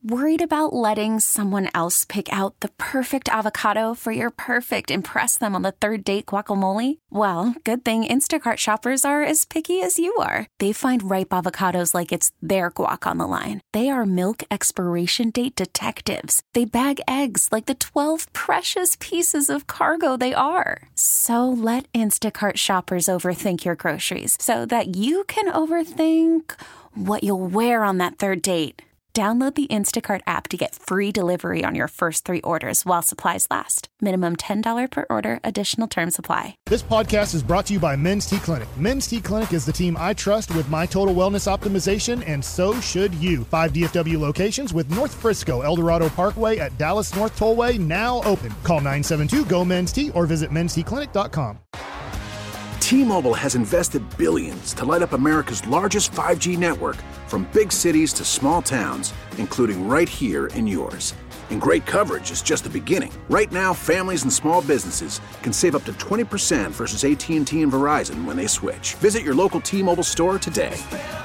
Worried about letting someone else pick out the perfect avocado for your perfect impress them on the third date guacamole? Well, good thing Instacart shoppers are as picky as you are. They find ripe avocados like it's their guac on the line. They are milk expiration date detectives. They bag eggs like the 12 precious pieces of cargo they are. So let Instacart shoppers overthink your groceries so that you can overthink what you'll wear on that third date. Download the Instacart app to get free delivery on your first 3 orders while supplies last. Minimum $10 per order. Additional terms apply. This podcast is brought to you by Men's T Clinic. Men's T Clinic is the team I trust with my total wellness optimization, and so should you. 5 DFW locations with North Frisco, El Dorado Parkway at Dallas North Tollway now open. Call 972-GO-MEN'S-T or visit mensteclinic.com. T-Mobile has invested billions to light up America's largest 5G network, from big cities to small towns, including right here in yours. And great coverage is just the beginning. Right now, families and small businesses can save up to 20% versus AT&T and Verizon when they switch. Visit your local T-Mobile store today.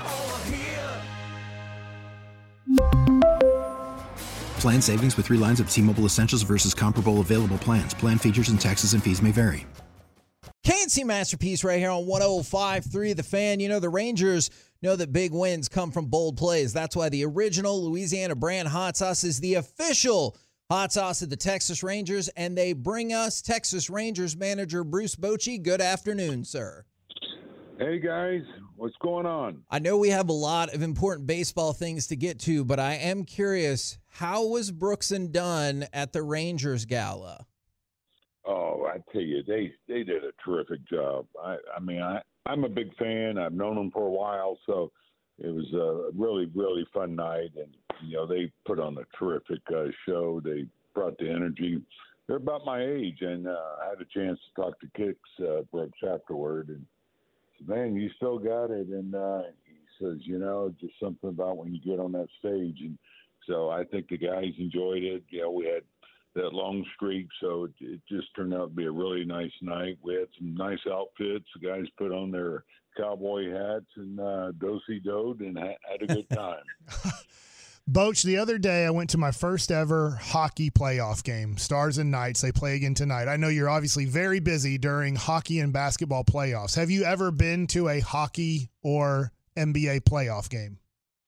Plan savings with 3 lines of T-Mobile Essentials versus comparable available plans. Plan features and taxes and fees may vary. K&C Masterpiece right here on 105.3 The Fan. You know, the Rangers know that big wins come from bold plays. That's why the original Louisiana brand hot sauce is the official hot sauce of the Texas Rangers, and they bring us Texas Rangers manager Bruce Bochy. Good afternoon, sir. Hey, guys. What's going on? I know we have a lot of important baseball things to get to, but I am curious, how was Brooks and Dunn at the Rangers Gala? Oh, I tell you, they did a terrific job. I'm a big fan. I've known them for a while, so it was a really, really fun night. And, you know, they put on a terrific show. They brought the energy. They're about my age, and I had a chance to talk to Kix Brooks afterward. And said, man, you still got it. And he says, you know, just something about when you get on that stage. And so I think the guys enjoyed it. You know, we had that long streak, so it just turned out to be a really nice night. We had some nice outfits. The guys put on their cowboy hats and do-si-doed and had a good time. Boach, the other day I went to my first ever hockey playoff game, Stars and Knights. They play again tonight. I know you're obviously very busy during hockey and basketball playoffs. Have you ever been to a hockey or NBA playoff game?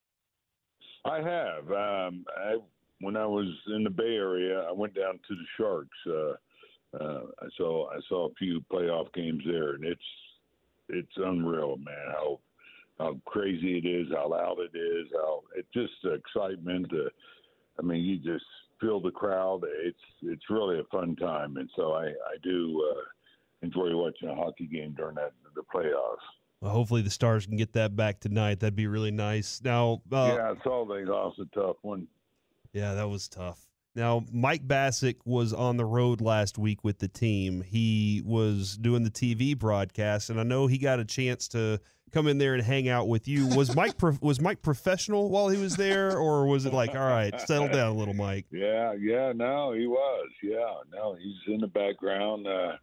I have. When I was in the Bay Area, I went down to the Sharks. I saw a few playoff games there, and it's unreal, man. How crazy it is, how loud it is, it's just the excitement. You just feel the crowd. It's really a fun time, and so I do enjoy watching a hockey game during the playoffs. Well, hopefully the Stars can get that back tonight. That'd be really nice. Now, yeah, I saw they lost a tough one. Yeah, that was tough. Now, Mike Bassick was on the road last week with the team. He was doing the TV broadcast, and I know he got a chance to come in there and hang out with you. Was Mike professional while he was there, or was it like, all right, settle down a little, Mike? Yeah, no, he was. Yeah, no, he's in the background.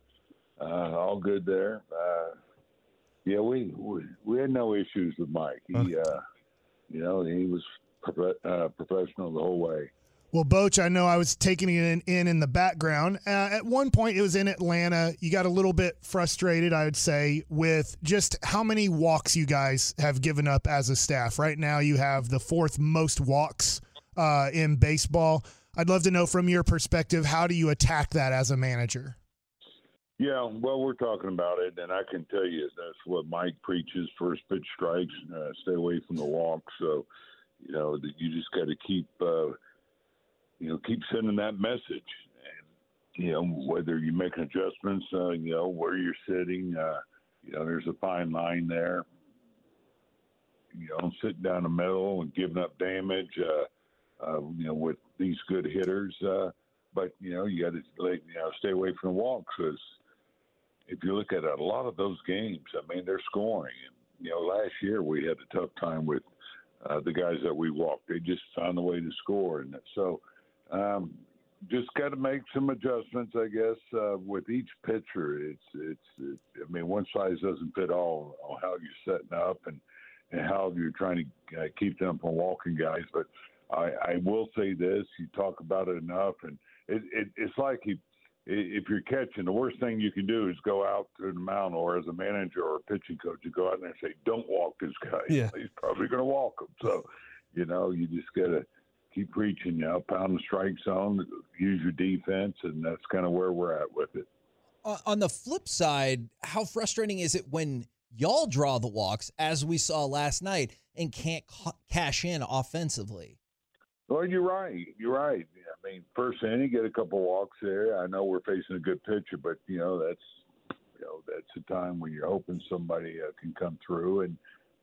All good there. Yeah, we had no issues with Mike. He, he was professional the whole way. Well, Boach, I know I was taking it in the background. At one point, it was in Atlanta. You got a little bit frustrated, I would say, with just how many walks you guys have given up as a staff. Right now, you have the 4th most walks in baseball. I'd love to know from your perspective, how do you attack that as a manager? Yeah, well, we're talking about it, and I can tell you that's what Mike preaches: first pitch strikes, stay away from the walks. So, you just got to keep sending that message. And, whether you make adjustments, where you're sitting, there's a fine line there. Sitting down the middle and giving up damage, with these good hitters. But, you got to stay away from the walks, because if you look at it, a lot of those games, they're scoring. And, last year we had a tough time with the guys that we walked. They just found a way to score. And so just got to make some adjustments, I guess, with each pitcher. One size doesn't fit all on how you're setting up and how you're trying to keep them from walking guys. But I will say this: you talk about it enough, and it's like if you're catching, the worst thing you can do is go out to the mound, or as a manager or a pitching coach, you go out there and say, "Don't walk this guy. Yeah. He's probably going to walk him." So, you just got to keep preaching, pound the strike zone, use your defense, and that's kind of where we're at with it. On the flip side, how frustrating is it when y'all draw the walks, as we saw last night, and can't cash in offensively? Well, you're right. I mean, first inning, get a couple walks there. I know we're facing a good pitcher, but that's a time when you're hoping somebody can come through, and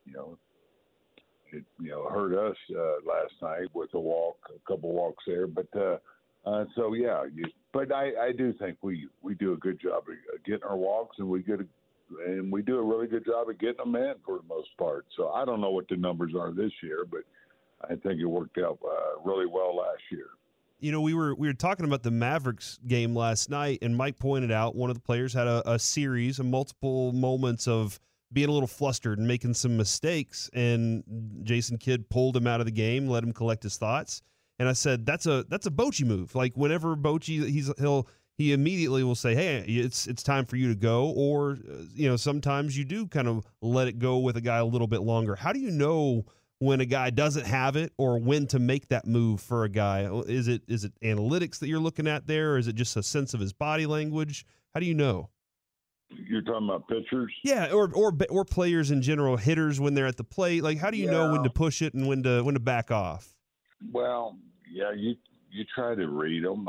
it hurt us last night with a couple walks there. But so yeah, but I do think we do a good job of getting our walks, and we do a really good job of getting them in for the most part. So I don't know what the numbers are this year, but I think it worked out really well last year. We were talking about the Mavericks game last night, and Mike pointed out one of the players had a series of multiple moments of being a little flustered and making some mistakes, and Jason Kidd pulled him out of the game, let him collect his thoughts. And I said, that's a Bochy move. Like whenever Bochy, he immediately will say, hey, it's time for you to go. Or, sometimes you do kind of let it go with a guy a little bit longer. How do you know when a guy doesn't have it or when to make that move for a guy? Is it analytics that you're looking at there, or is it just a sense of his body language? How do you know? You're talking about pitchers? Yeah, or players in general, hitters when they're at the plate. Like, how do you know when to push it and when to back off? Well, yeah, you try to read them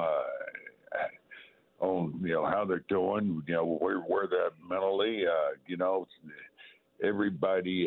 on how they're doing, where they're mentally. Everybody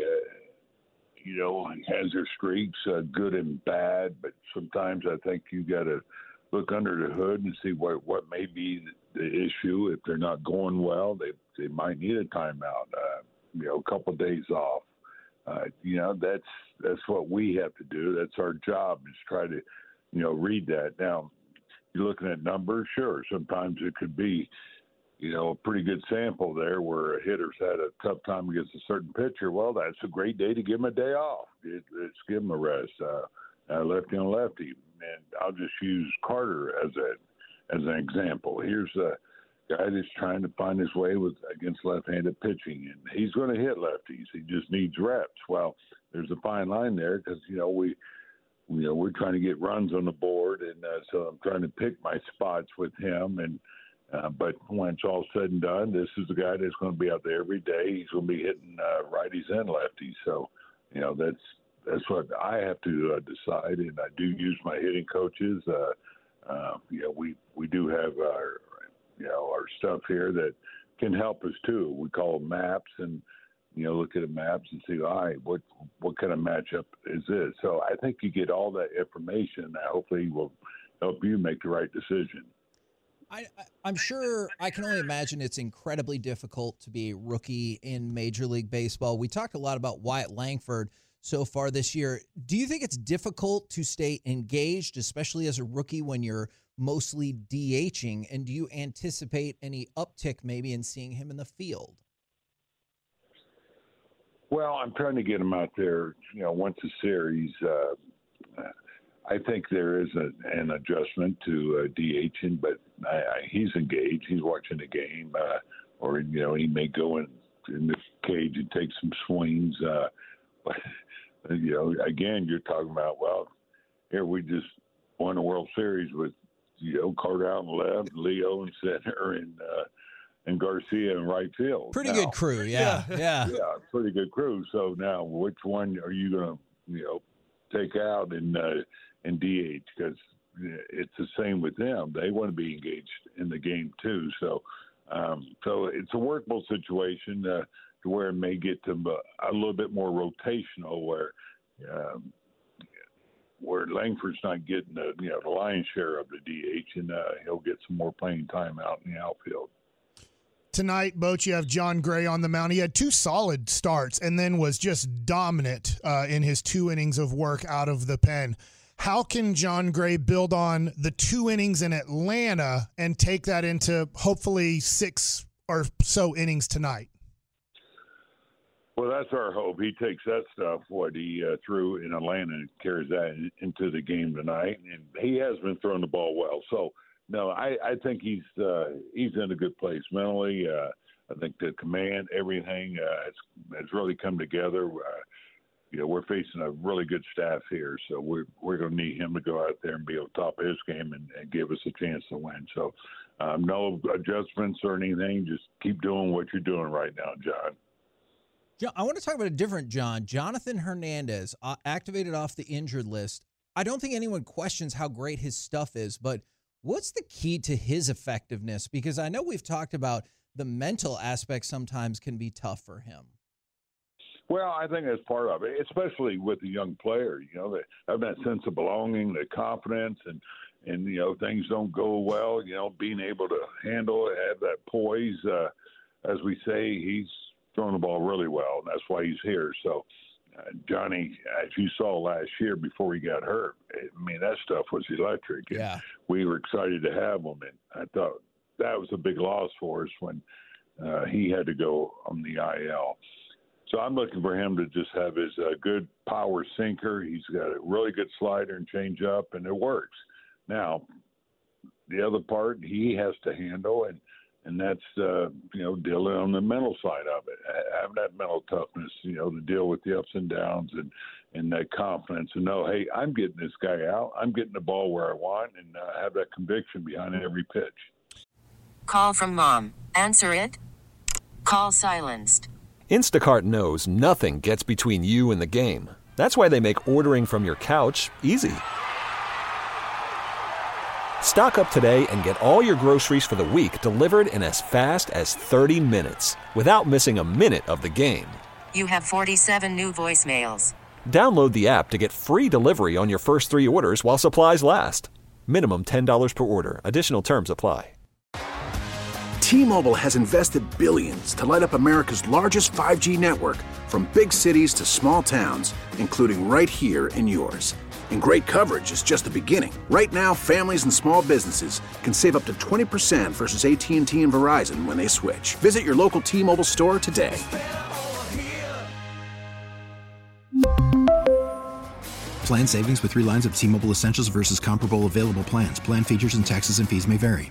has their streaks, good and bad. But sometimes I think you got to look under the hood and see what may be the issue. If they're not going well, they might need a timeout, a couple of days off. That's what we have to do. That's our job, is try to, read that. Now, you're looking at numbers, sure. Sometimes it could be, a pretty good sample there where a hitter's had a tough time against a certain pitcher. Well, that's a great day to give him a day off. Let's give him a rest. Lefty on lefty. And I'll just use Carter as an example. Here's a guy that's trying to find his way against left-handed pitching, and he's going to hit lefties. He just needs reps. Well, there's a fine line there because we're trying to get runs on the board, and so I'm trying to pick my spots with him. And but when it's all said and done, this is the guy that's going to be out there every day. He's going to be hitting righties and lefties. So that's what I have to decide, and I do use my hitting coaches. We do have our stuff here that can help us too. We call them maps, and look at the maps and see, all right, what kind of matchup is this? So I think you get all that information that hopefully will help you make the right decision. I'm sure, I can only imagine it's incredibly difficult to be a rookie in Major League Baseball. We talked a lot about Wyatt Langford so far this year. Do you think it's difficult to stay engaged, especially as a rookie when you're mostly DHing? And do you anticipate any uptick maybe in seeing him in the field? Well, I'm trying to get him out there, once a series. I think there is an adjustment to DHing, but he's engaged. He's watching the game, or he may go in the cage and take some swings. But again, you're talking about, well, here we just won a World Series with Carter out in left, Leo in center, and Garcia in right field. Pretty good crew, yeah. Yeah, pretty good crew. So now, which one are you going to take out and DH? Because it's the same with them. They want to be engaged in the game too. So it's a workable situation to where it may get to a little bit more rotational, where Langford's not getting the lion's share of the DH, and he'll get some more playing time out in the outfield. Tonight, Boch, you have John Gray on the mound. He had 2 solid starts and then was just dominant in his 2 innings of work out of the pen. How can John Gray build on the 2 innings in Atlanta and take that into hopefully 6 or so innings tonight? Well, that's our hope. He takes that stuff, what he threw in Atlanta, and carries that into the game tonight. And he has been throwing the ball well. So, no, I think he's in a good place mentally. I think the command, everything has really come together. We're facing a really good staff here, so we're going to need him to go out there and be on top of his game and give us a chance to win. So, no adjustments or anything. Just keep doing what you're doing right now, John. John, I want to talk about a different John. Jonathan Hernandez, activated off the injured list. I don't think anyone questions how great his stuff is, but what's the key to his effectiveness? Because I know we've talked about the mental aspect sometimes can be tough for him. Well, I think that's part of it, especially with the young player. They have that sense of belonging, the confidence, and things don't go well. Being able to handle it, have that poise. As we say, he's throwing the ball really well, and that's why he's here. So, Johnny, as you saw last year before he got hurt, that stuff was electric. Yeah. We were excited to have him, and I thought that was a big loss for us when he had to go on the IL. So I'm looking for him to just have his good power sinker. He's got a really good slider and change up, and it works. Now, the other part he has to handle, and that's, dealing on the mental side of it, having that mental toughness, to deal with the ups and downs and that confidence and know, hey, I'm getting this guy out. I'm getting the ball where I want and have that conviction behind every pitch. Call from mom. Answer it. Call silenced. Instacart knows nothing gets between you and the game. That's why they make ordering from your couch easy. Stock up today and get all your groceries for the week delivered in as fast as 30 minutes without missing a minute of the game. You have 47 new voicemails. Download the app to get free delivery on your first 3 orders while supplies last. Minimum $10 per order. Additional terms apply. T-Mobile has invested billions to light up America's largest 5G network, from big cities to small towns, including right here in yours. And great coverage is just the beginning. Right now, families and small businesses can save up to 20% versus AT&T and Verizon when they switch. Visit your local T-Mobile store today. Plan savings with 3 lines of T-Mobile Essentials versus comparable available plans. Plan features and taxes and fees may vary.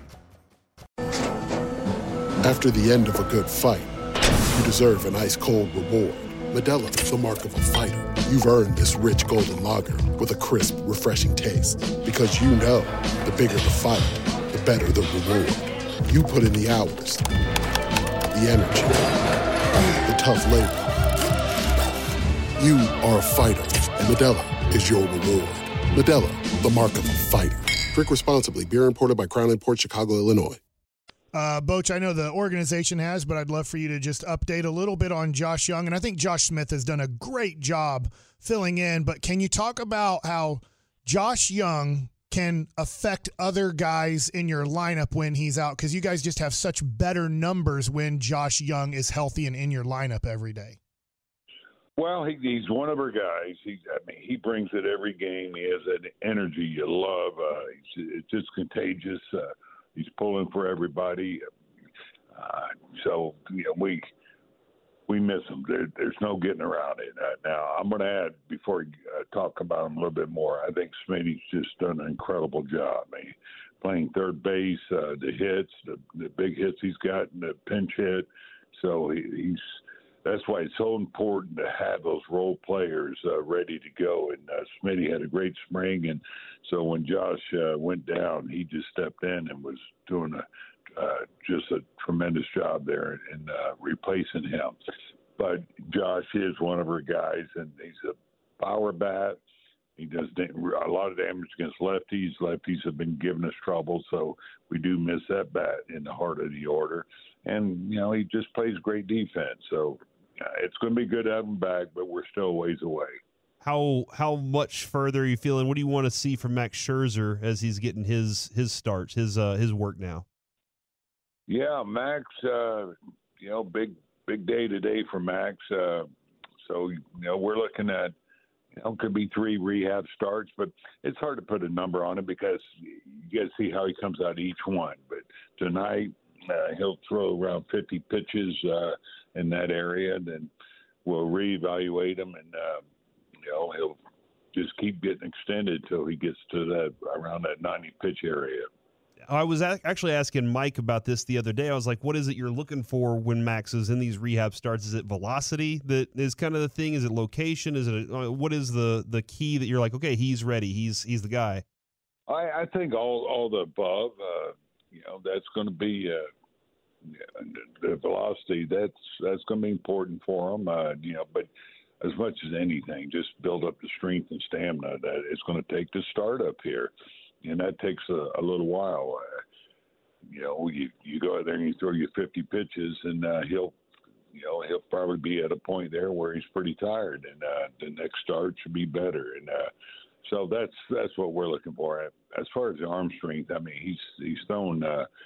After the end of a good fight, you deserve an ice-cold reward. Modelo is the mark of a fighter. You've earned this rich golden lager with a crisp, refreshing taste. Because you know, the bigger the fight, the better the reward. You put in the hours, the energy, the tough labor. You are a fighter, and Modelo is your reward. Modelo, the mark of a fighter. Drink responsibly. Beer imported by Crown Imports, Chicago, Illinois. Boach, I know the organization has, but I'd love for you to just update a little bit on Josh Young. And I think Josh Smith has done a great job filling in. But can you talk about how Josh Young can affect other guys in your lineup when he's out? Because you guys just have such better numbers when Josh Young is healthy and in your lineup every day. Well, he's one of our guys. He brings it every game. He has that energy you love. It's just contagious. He's pulling for everybody. So we miss him. There's no getting around it. Now, I'm going to add, before I talk about him a little bit more, I think Smitty's just done an incredible job. Playing third base, the hits, the big hits he's got, and the pinch hit. So that's why it's so important to have those role players ready to go. And Smitty had a great spring, and so when Josh went down, he just stepped in and was doing just a tremendous job there in replacing him. But Josh is one of our guys, and he's a power bat. He does a lot of damage against lefties. Lefties have been giving us trouble, so we do miss that bat in the heart of the order. And, he just plays great defense. So it's going to be good to have him back, but we're still a ways away. How much further are you feeling? What do you want to see from Max Scherzer as he's getting his starts, his work now? Yeah, Max, big day today for Max. So we're looking at, could be 3 rehab starts, but it's hard to put a number on it because you got to see how he comes out each one. But tonight, he'll throw around 50 pitches in that area. And then we'll reevaluate him, and he'll just keep getting extended till he gets to that around that 90 pitch area. I was actually asking Mike about this the other day. I was like, what is it you're looking for when Max is in these rehab starts? Is it velocity that is kind of the thing? Is it location? Is it what is the key that you're like, okay, he's ready. He's the guy. I think all the above. That's going to be the velocity. That's going to be important for him. But as much as anything, just build up the strength and stamina that it's going to take to start up here. And that takes a little while. You go out there and you throw your 50 pitches, and he'll probably be at a point there where he's pretty tired, and the next start should be better. And so that's what we're looking for. As far as the arm strength, I mean, he's thrown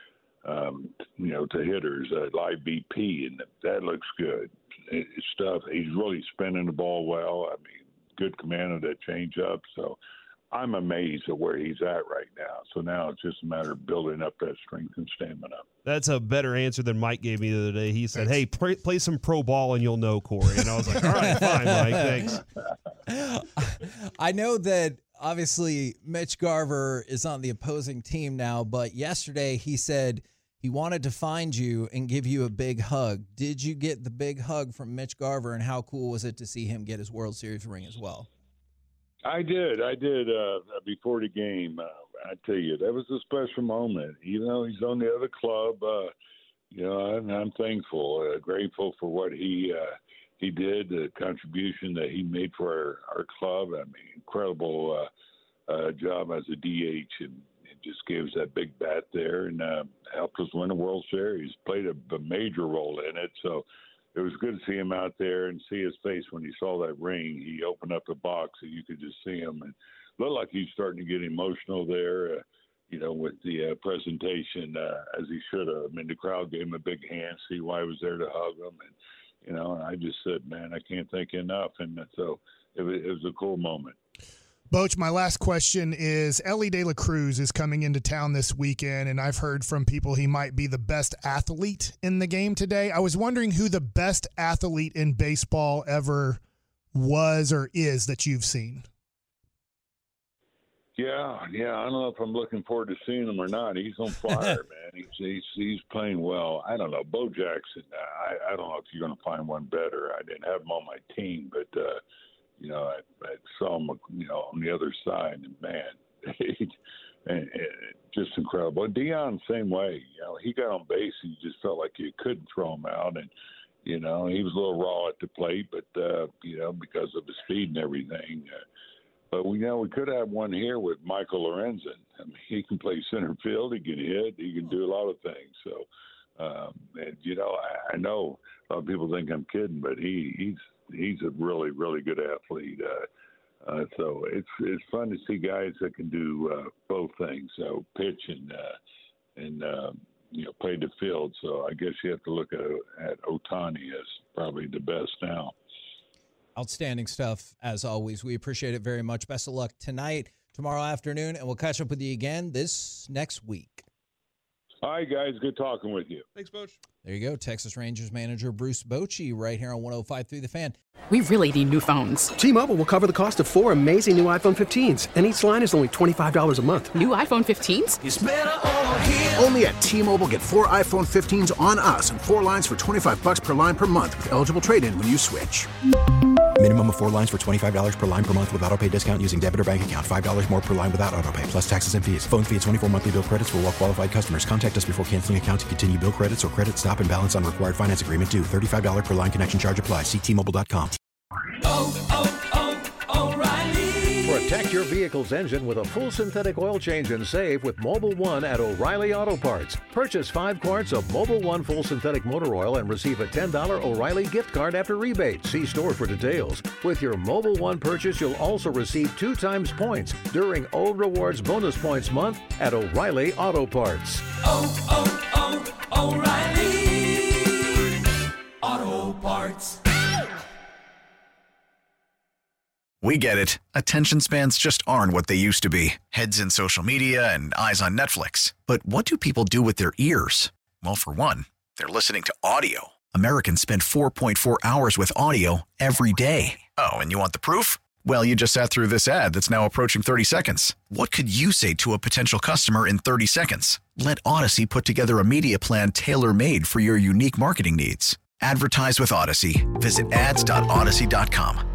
to hitters live BP, and that looks good. It's stuff. He's really spinning the ball well. I mean, good command of that changeup. So I'm amazed at where he's at right now. So now it's just a matter of building up that strength and stamina. That's a better answer than Mike gave me the other day. He said, hey, play some pro ball and you'll know, Corey. And I was like, all right, fine, Mike, thanks. I know that obviously Mitch Garver is on the opposing team now, but yesterday he said he wanted to find you and give you a big hug. Did you get the big hug from Mitch Garver, and how cool was it to see him get his World Series ring as well? I did before the game. I tell you, that was a special moment. He's on the other club. I'm thankful, grateful for what he did, the contribution that he made for our club. I mean, incredible job as a DH, and it just gave us that big bat there and helped us win the World Series. Played a major role in it, so it was good to see him out there and see his face when he saw that ring. He opened up the box and you could just see him, and looked like he's starting to get emotional there, with the presentation, as he should have. I mean, the crowd gave him a big hand, see why he was there to hug him. And, and I just said, man, I can't thank you enough. And so it was a cool moment. Boach, my last question is, Elly De La Cruz is coming into town this weekend, and I've heard from people he might be the best athlete in the game today. I was wondering who the best athlete in baseball ever was or is that you've seen. Yeah. I don't know if I'm looking forward to seeing him or not. He's on fire, man. He's playing well. I don't know. Bo Jackson, I don't know if you're going to find one better. I didn't have him on my team, but I saw him, on the other side, and man, and just incredible. And Deion, same way. He got on base, and you just felt like you couldn't throw him out, and he was a little raw at the plate, but because of his speed and everything. But we could have one here with Michael Lorenzen. I mean, he can play center field, he can hit, he can do a lot of things. So, I know a lot of people think I'm kidding, but he's a really, really good athlete. So it's fun to see guys that can do both things, so pitch and play the field. So I guess you have to look at Ohtani as probably the best now. Outstanding stuff, as always. We appreciate it very much. Best of luck tonight, tomorrow afternoon, and we'll catch up with you again this next week. All right, guys. Good talking with you. Thanks, Boach. There you go. Texas Rangers manager Bruce Bochy right here on 105.3 The Fan. We really need new phones. T-Mobile will cover the cost of 4 amazing new iPhone 15s, and each line is only $25 a month. New iPhone 15s? It's better over here. Only at T-Mobile, get 4 iPhone 15s on us and 4 lines for $25 per line per month with eligible trade-in when you switch. Minimum of 4 lines for $25 per line per month with autopay discount using debit or bank account. $5 more per line without autopay, plus taxes and fees. Phone fee at 24 monthly bill credits for well-qualified customers. Contact us before canceling account to continue bill credits or credit stop and balance on required finance agreement due. $35 per line connection charge applies. See T-Mobile.com. O'Reilly. Protect your vehicle's engine with a full synthetic oil change and save with Mobil 1 at O'Reilly Auto Parts. Purchase 5 quarts of Mobil 1 full synthetic motor oil and receive a $10 O'Reilly gift card after rebate. See store for details. With your Mobil 1 purchase, you'll also receive 2 times points during O Rewards Bonus Points Month at O'Reilly Auto Parts. O'Reilly Auto Parts. We get it. Attention spans just aren't what they used to be. Heads in social media and eyes on Netflix. But what do people do with their ears? Well, for one, they're listening to audio. Americans spend 4.4 hours with audio every day. Oh, and you want the proof? Well, you just sat through this ad that's now approaching 30 seconds. What could you say to a potential customer in 30 seconds? Let Odyssey put together a media plan tailor-made for your unique marketing needs. Advertise with Odyssey. Visit ads.odyssey.com.